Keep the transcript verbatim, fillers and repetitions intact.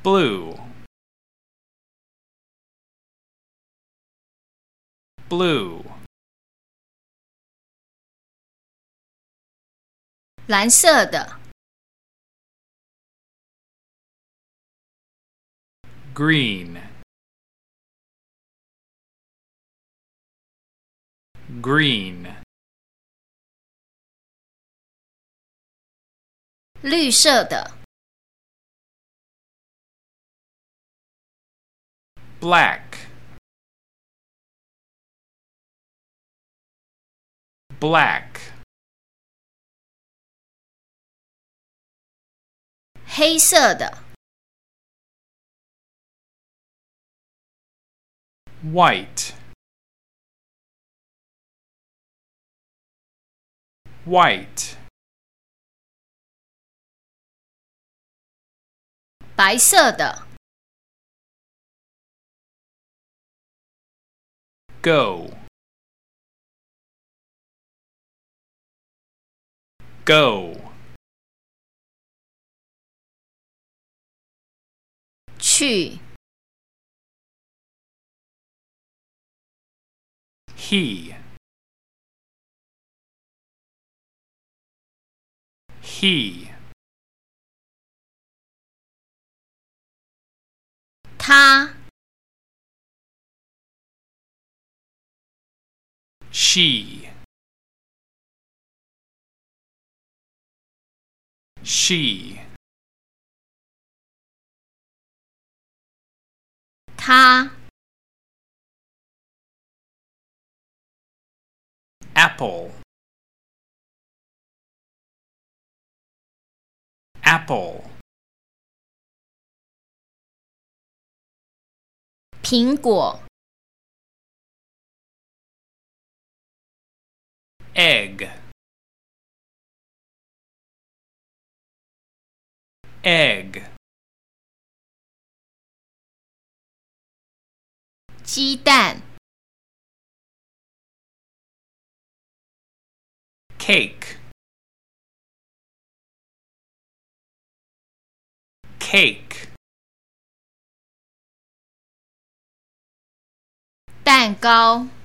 blue blue 蓝色的 green green 绿色的 black black 黑色的 white white 白色的 go go 去 he he 他 she she 他 apple apple 苹果 egg egg 鸡蛋 cake cake 蛋糕